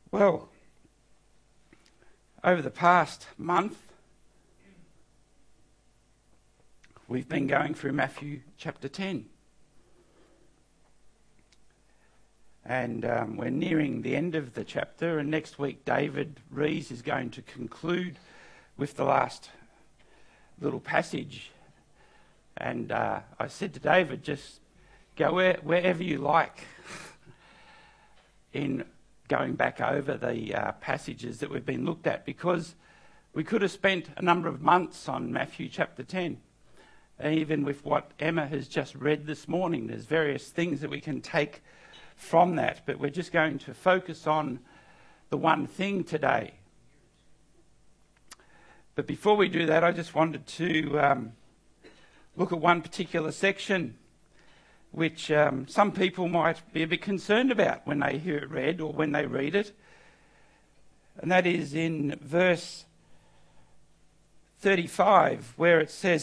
Well, over the past month, we've been going through Matthew chapter 10. And we're nearing the end of the chapter, and next week David Rees is going to conclude with the last little passage. And I said to David, just go wherever you like in going back over the passages that we've been looked at, because we could have spent a number of months on Matthew chapter 10. Even with what Emma has just read this morning, there's various things that we can take from that, but we're just going to focus on the one thing today. But before we do that, I just wanted to look at one particular section which some people might be a bit concerned about when they hear it read or when they read it. And that is in verse 35, where it says,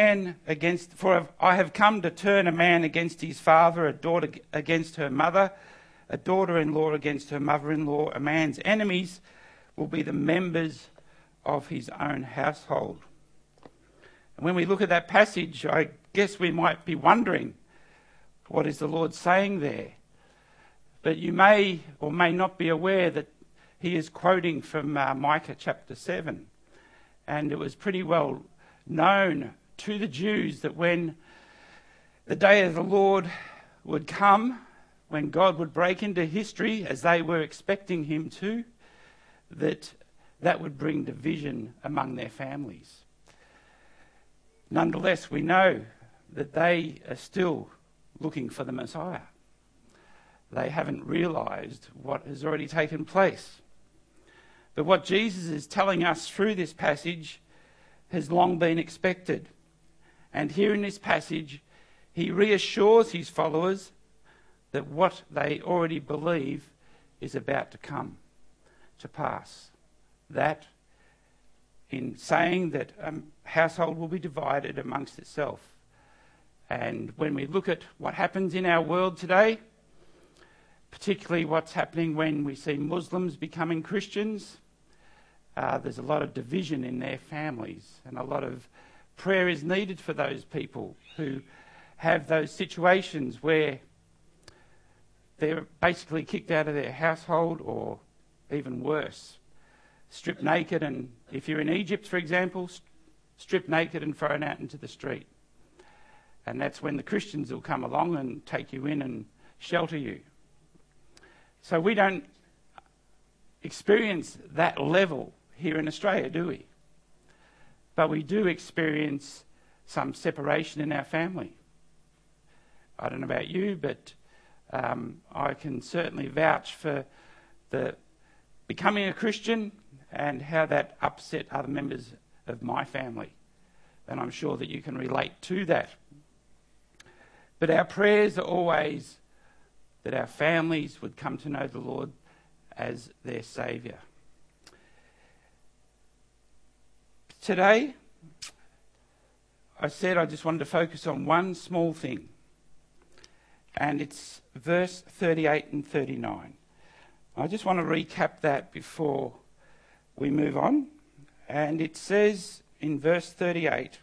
for I have come to turn a man against his father, a daughter against her mother, a daughter-in-law against her mother-in-law. A man's enemies will be the members of his own household. And when we look at that passage, I guess we might be wondering, what is the Lord saying there? But you may or may not be aware that he is quoting from Micah chapter 7. And it was pretty well known to the Jews that when the day of the Lord would come, when God would break into history as they were expecting him to, that would bring division among their families. Nonetheless, we know that they are still looking for the Messiah. They haven't realised what has already taken place. But what Jesus is telling us through this passage has long been expected. And here in this passage, he reassures his followers that what they already believe is about to come to pass. That in saying that a household will be divided amongst itself. And when we look at what happens in our world today, particularly what's happening when we see Muslims becoming Christians, there's a lot of division in their families, and a lot of prayer is needed for those people who have those situations where they're basically kicked out of their household, or even worse, stripped naked, and if you're in Egypt, for example, stripped naked and thrown out into the street. And that's when the Christians will come along and take you in and shelter you. So we don't experience that level here in Australia, do we? But we do experience some separation in our family. I don't know about you, but I can certainly vouch for the becoming a Christian and how that upset other members of my family. And I'm sure that you can relate to that. But our prayers are always that our families would come to know the Lord as their Saviour. Today, I said I just wanted to focus on one small thing, and it's verse 38 and 39. I just want to recap that before we move on. And it says in verse 38,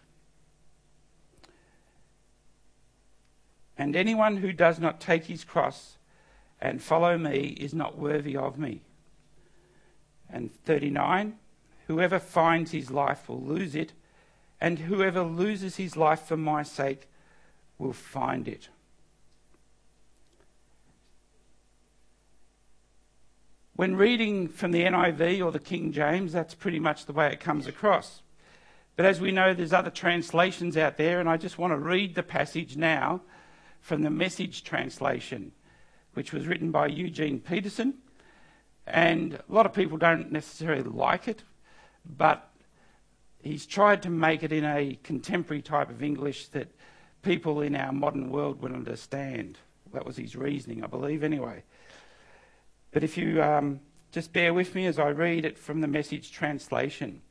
"And anyone who does not take his cross and follow me is not worthy of me." And 39, "Whoever finds his life will lose it, and whoever loses his life for my sake will find it." When reading from the NIV or the King James, that's pretty much the way it comes across. But as we know, there's other translations out there, and I just want to read the passage now from the Message translation, which was written by Eugene Peterson. And a lot of people don't necessarily like it, but he's tried to make it in a contemporary type of English that people in our modern world would understand. That was his reasoning, I believe, anyway. But if you just bear with me as I read it from the Message translation.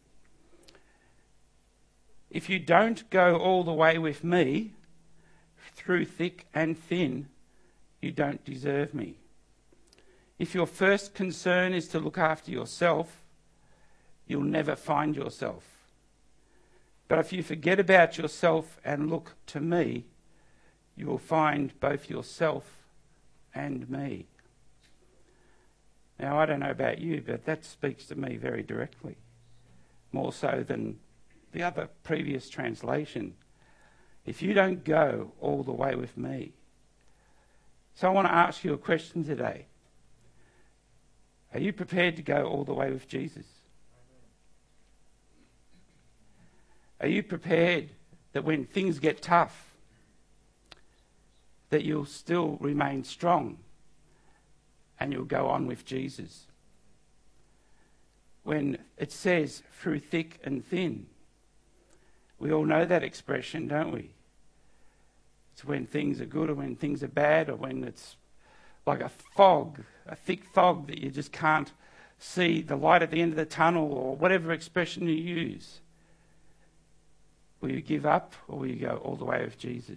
"If you don't go all the way with me, through thick and thin, you don't deserve me. If your first concern is to look after yourself, you'll never find yourself. But if you forget about yourself and look to me, you will find both yourself and me. Now, I don't know about you, but that speaks to me very directly, more so than the other previous translation. If you don't go all the way with me. So I want to ask you a question today. Are you prepared to go all the way with Jesus? Are you prepared that when things get tough, that you'll still remain strong and you'll go on with Jesus? When it says through thick and thin, we all know that expression, don't we? It's when things are good or when things are bad, or when it's like a fog, a thick fog that you just can't see the light at the end of the tunnel, or whatever expression you use. Will you give up, or will you go all the way with Jesus?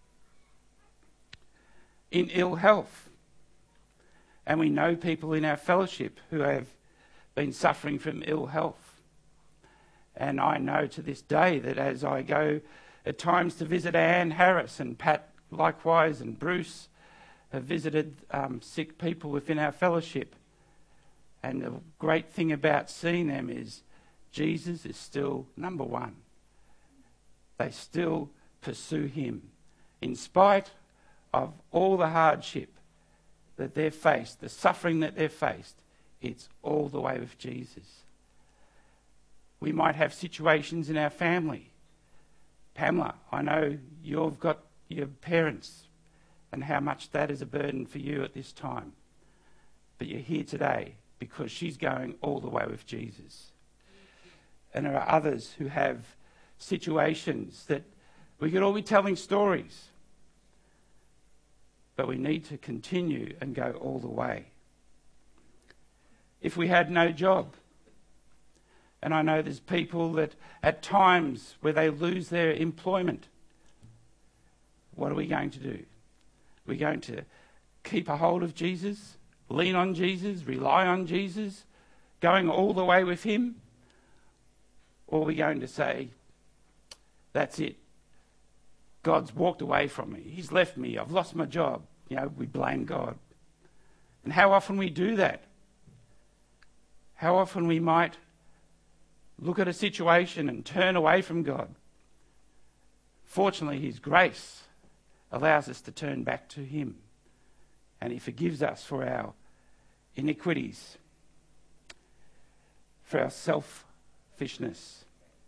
In ill health, and we know people in our fellowship who have been suffering from ill health. And I know to this day that as I go at times to visit Anne Harris, and Pat likewise, and Bruce have visited sick people within our fellowship. And the great thing about seeing them is Jesus is still number one. They still pursue him. In spite of all the hardship that they've faced, the suffering that they've faced, it's all the way with Jesus. We might have situations in our family. Pamela, I know you've got your parents and how much that is a burden for you at this time. But you're here today because she's going all the way with Jesus. And there are others who have situations that we could all be telling stories. But we need to continue and go all the way. If we had no job, and I know there's people that at times where they lose their employment, what are we going to do? We're going to keep a hold of Jesus, lean on Jesus, rely on Jesus, going all the way with him? Or are we going to say, that's it, God's walked away from me, he's left me, I've lost my job? You know, we blame God. And how often we do that? How often we might look at a situation and turn away from God. Fortunately, his grace allows us to turn back to him, and he forgives us for our iniquities, for our selfishness.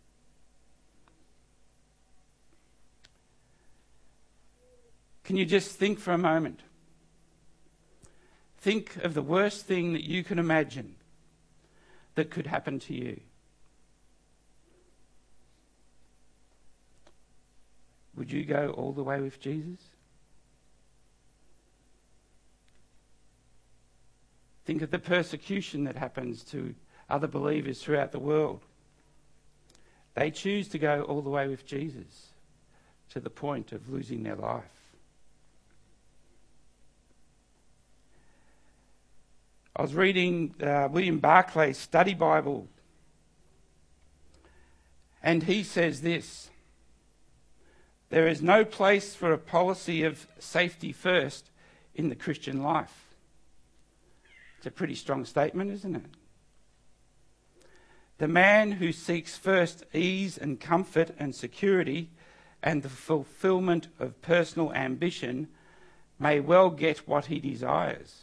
Can you just think for a moment? Think of the worst thing that you can imagine that could happen to you. Would you go all the way with Jesus? Think of the persecution that happens to other believers throughout the world. They choose to go all the way with Jesus to the point of losing their life. I was reading William Barclay's study Bible, and he says this: there is no place for a policy of safety first in the Christian life. It's a pretty strong statement, isn't it? The man who seeks first ease and comfort and security and the fulfillment of personal ambition may well get what he desires.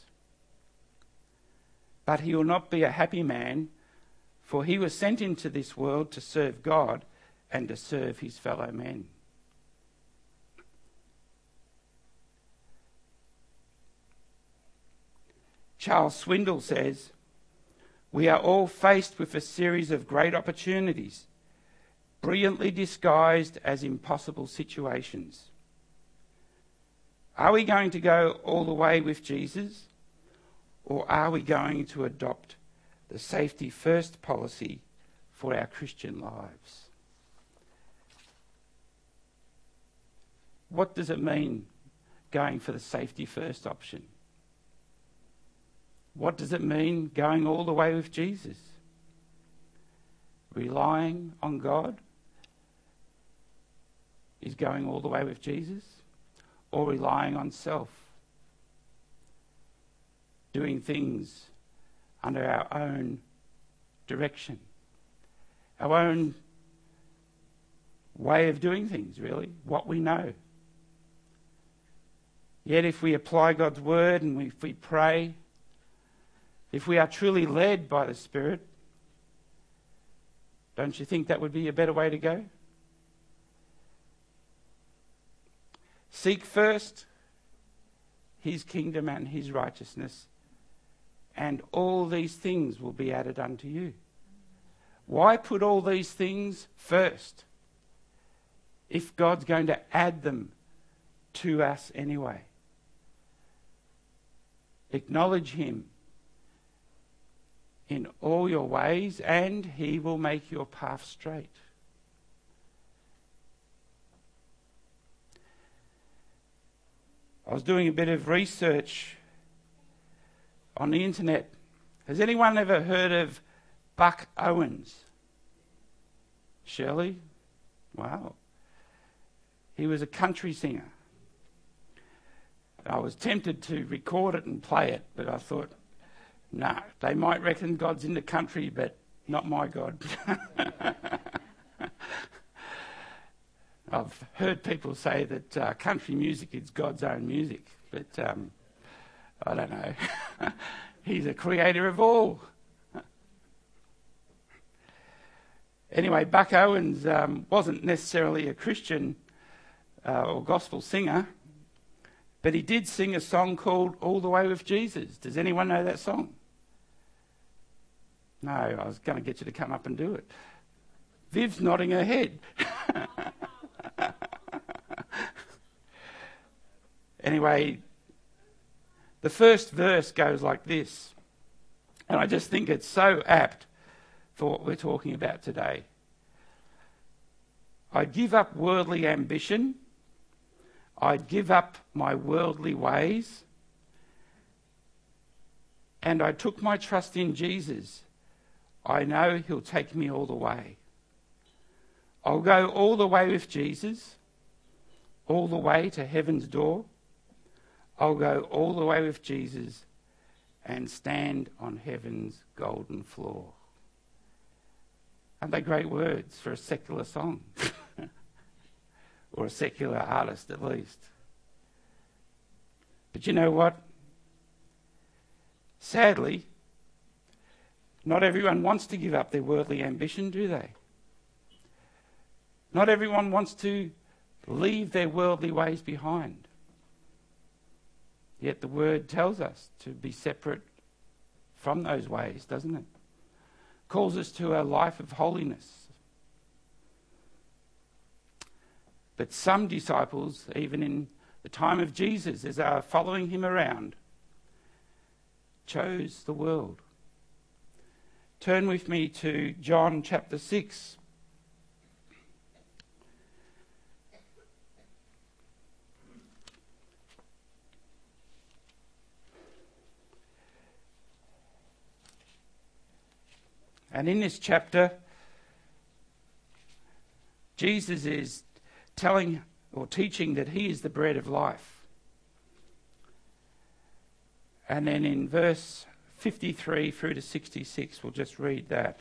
But he will not be a happy man, for he was sent into this world to serve God and to serve his fellow men. Charles Swindoll says, we are all faced with a series of great opportunities, brilliantly disguised as impossible situations. Are we going to go all the way with Jesus, or are we going to adopt the safety first policy for our Christian lives? What does it mean going for the safety first option? What does it mean going all the way with Jesus? Relying on God is going all the way with Jesus, or relying on self, doing things under our own direction, our own way of doing things, really, what we know. Yet if we apply God's word and if we pray, if we are truly led by the Spirit, don't you think that would be a better way to go? Seek first his kingdom and his righteousness, and all these things will be added unto you. Why put all these things first if God's going to add them to us anyway? Acknowledge him in all your ways, and he will make your path straight. I was doing a bit of research on the internet. Has anyone ever heard of Buck Owens? Shirley? Wow. He was a country singer. I was tempted to record it and play it, but I thought, no, they might reckon God's in the country, but not my God. I've heard people say that country music is God's own music, but I don't know. He's a creator of all. Anyway, Buck Owens wasn't necessarily a Christian or gospel singer, but he did sing a song called All the Way with Jesus. Does anyone know that song? No, I was going to get you to come up and do it. Viv's nodding her head. Anyway, the first verse goes like this, and I just think it's so apt for what we're talking about today. I'd give up worldly ambition, I'd give up my worldly ways, and I took my trust in Jesus. I know he'll take me all the way. I'll go all the way with Jesus, all the way to heaven's door. I'll go all the way with Jesus and stand on heaven's golden floor. Aren't they great words for a secular song? Or a secular artist, at least. But you know what? Sadly, not everyone wants to give up their worldly ambition, do they? Not everyone wants to leave their worldly ways behind. Yet the word tells us to be separate from those ways, doesn't it? Calls us to a life of holiness. But some disciples, even in the time of Jesus, as they are following him around, chose the world. Turn with me to John chapter 6. And in this chapter, Jesus is telling or teaching that he is the bread of life. And then in verse 53 through to 66, we'll just read that.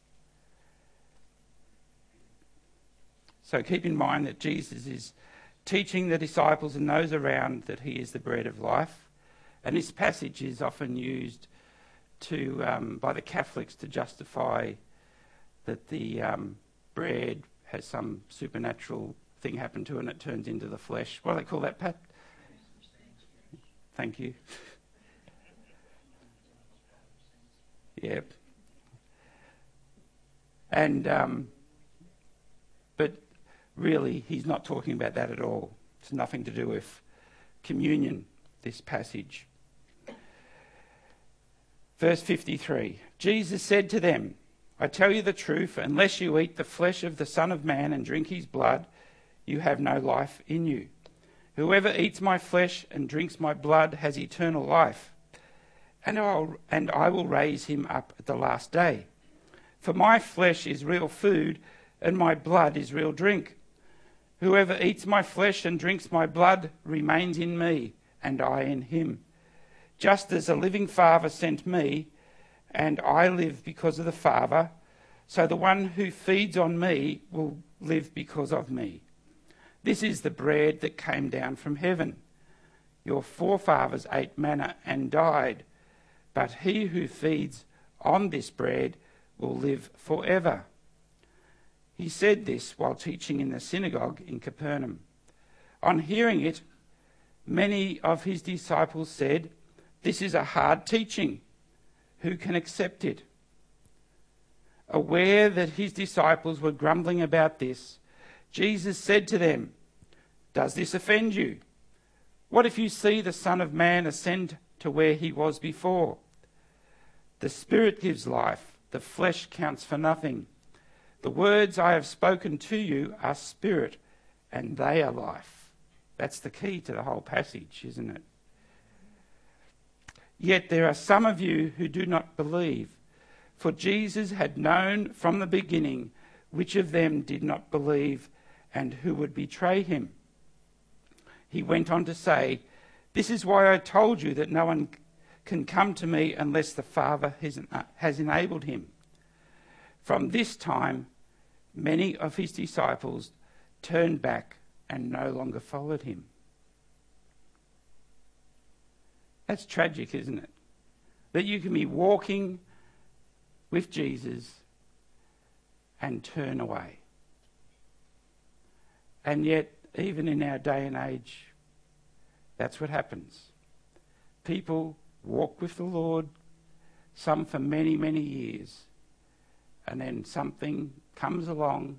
So keep in mind that Jesus is teaching the disciples and those around that he is the bread of life. And this passage is often used by the Catholics to justify that the bread has some supernatural thing happen to it and it turns into the flesh. What do they call that, Pat? Thank you. Yeah. And but really, he's not talking about that at all. It's nothing to do with communion, this passage. Verse 53, Jesus said to them, I tell you the truth, unless you eat the flesh of the Son of Man and drink his blood, you have no life in you. Whoever eats my flesh and drinks my blood has eternal life, and I will raise him up at the last day. For my flesh is real food, and my blood is real drink. Whoever eats my flesh and drinks my blood remains in me, and I in him. Just as the living Father sent me, and I live because of the Father, so the one who feeds on me will live because of me. This is the bread that came down from heaven. Your forefathers ate manna and died, but he who feeds on this bread will live forever. He said this while teaching in the synagogue in Capernaum. On hearing it, many of his disciples said, "This is a hard teaching. Who can accept it?" Aware that his disciples were grumbling about this, Jesus said to them, "Does this offend you? What if you see the Son of Man ascend to where he was before? The Spirit gives life, the flesh counts for nothing. The words I have spoken to you are spirit, and they are life." That's the key to the whole passage, isn't it? Yet there are some of you who do not believe, for Jesus had known from the beginning which of them did not believe and who would betray him. He went on to say, "This is why I told you that no one can come to me unless the Father has enabled him." From this time, many of his disciples turned back and no longer followed him. That's tragic, isn't it? That you can be walking with Jesus and turn away. And yet, even in our day and age, that's what happens. People walk with the Lord, some for many, many years, and then something comes along,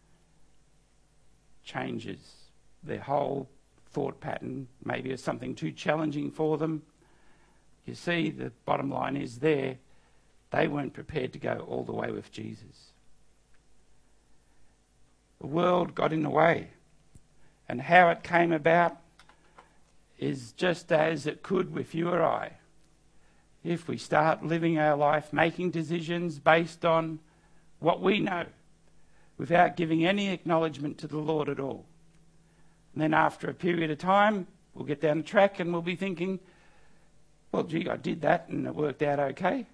changes their whole thought pattern. Maybe it's something too challenging for them. You see, the bottom line is they weren't prepared to go all the way with Jesus. The world got in the way, and how it came about is just as it could with you or I. If we start living our life, making decisions based on what we know, without giving any acknowledgement to the Lord at all. And then after a period of time, we'll get down the track and we'll be thinking, well, gee, I did that and it worked out okay.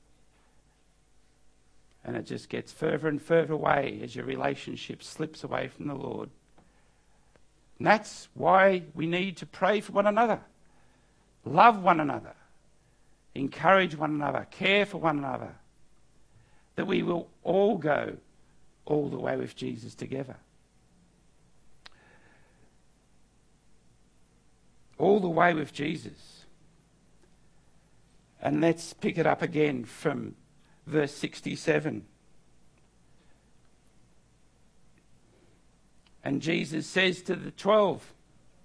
And it just gets further and further away as your relationship slips away from the Lord. And that's why we need to pray for one another, love one another, encourage one another, care for one another, that we will all go all the way with Jesus together. All the way with Jesus. And let's pick it up again from verse 67. And Jesus says to the 12,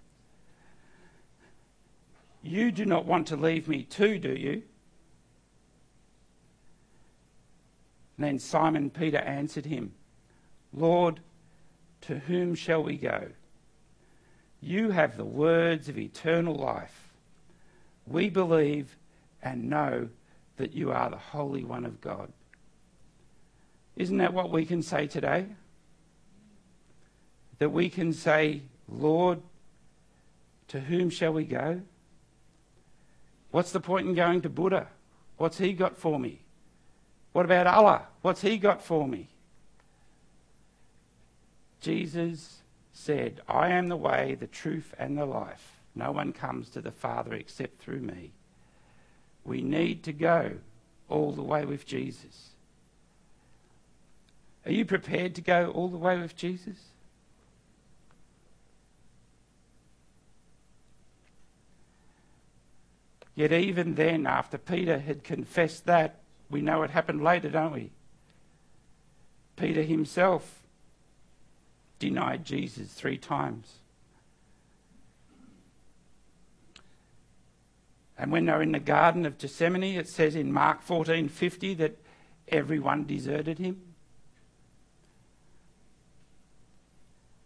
"You do not want to leave me too, do you?" And then Simon Peter answered him, "Lord, to whom shall we go? You have the words of eternal life. We believe and know that you are the Holy One of God." Isn't that what we can say today? That we can say, "Lord, to whom shall we go? What's the point in going to Buddha? What's he got for me? What about Allah? What's he got for me?" Jesus said, "I am the way, the truth and the life. No one comes to the Father except through me." We need to go all the way with Jesus. Are you prepared to go all the way with Jesus? Yet even then, after Peter had confessed that, we know what happened later, don't we? Peter himself denied Jesus 3 times. And when they were in the Garden of Gethsemane, it says in Mark 14:50 that everyone deserted him.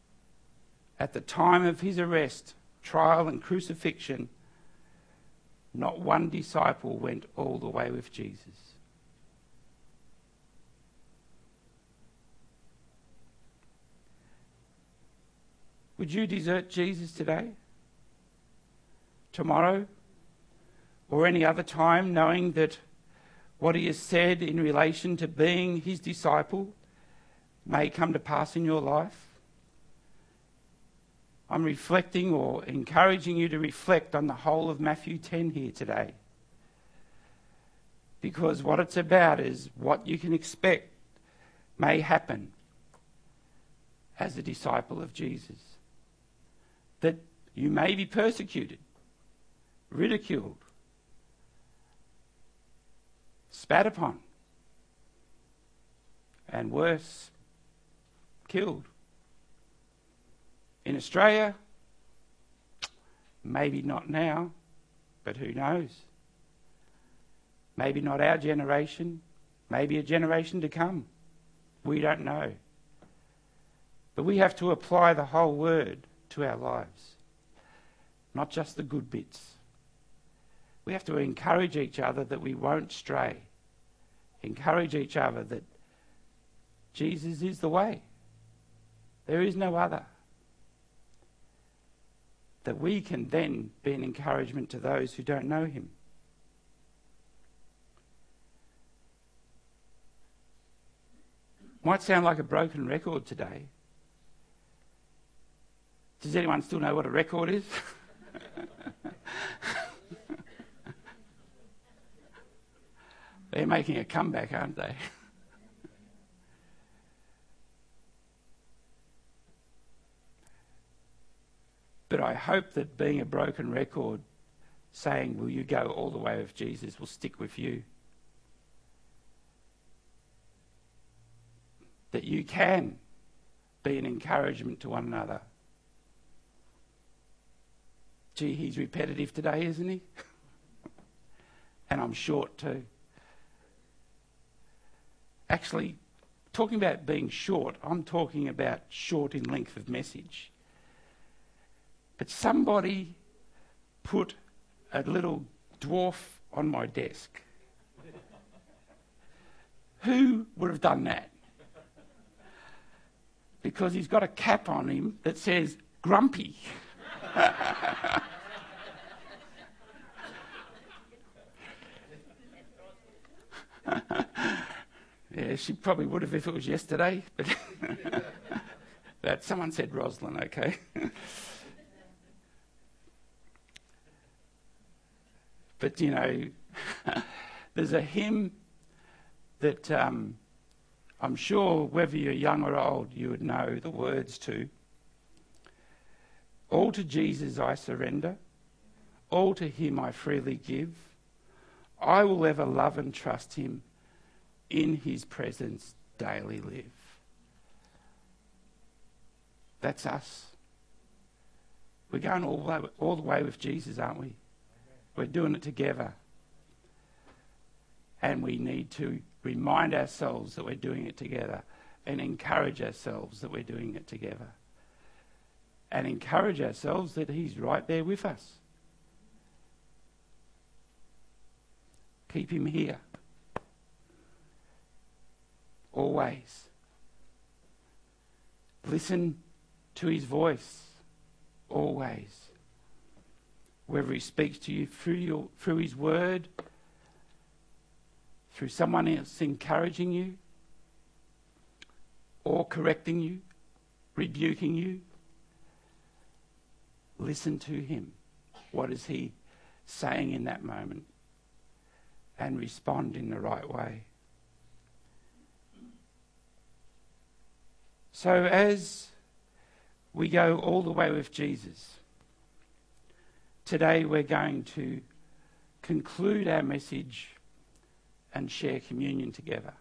At the time of his arrest, trial and crucifixion, not one disciple went all the way with Jesus. Would you desert Jesus today, tomorrow, or any other time, knowing that what he has said in relation to being his disciple may come to pass in your life? I'm reflecting or encouraging you to reflect on the whole of Matthew 10 here today. Because what it's about is what you can expect may happen as a disciple of Jesus. That you may be persecuted, ridiculed, spat upon, and worse, killed. In Australia, maybe not now, but who knows? Maybe not our generation, maybe a generation to come. We don't know. But we have to apply the whole word to our lives, not just the good bits. We have to encourage each other that we won't stray. Encourage each other that Jesus is the way. There is no other. That we can then be an encouragement to those who don't know him. Might sound like a broken record today. Does anyone still know what a record is? They're making a comeback, aren't they? But I hope that being a broken record, saying, will you go all the way with Jesus, will stick with you. That you can be an encouragement to one another. Gee, he's repetitive today, isn't he? And I'm short too. Actually, talking about being short, I'm talking about short in length of message. But somebody put a little dwarf on my desk. Who would have done that? Because he's got a cap on him that says grumpy. Yeah, she probably would have if it was yesterday, but someone said Rosalind, okay. But, you know, there's a hymn that I'm sure whether you're young or old, you would know the words to. All to Jesus I surrender. All to him I freely give. I will ever love and trust him. In his presence daily live. That's us. We're going all the way with Jesus, aren't we? We're doing it together. And we need to remind ourselves that we're doing it together and encourage ourselves that we're doing it together. And encourage ourselves that he's right there with us. Keep him here. Always. Listen to his voice. Always. Whether he speaks to you through his word, through someone else encouraging you, or correcting you, rebuking you, listen to him. What is he saying in that moment? And respond in the right way. So as we go all the way with Jesus, today we're going to conclude our message and share communion together.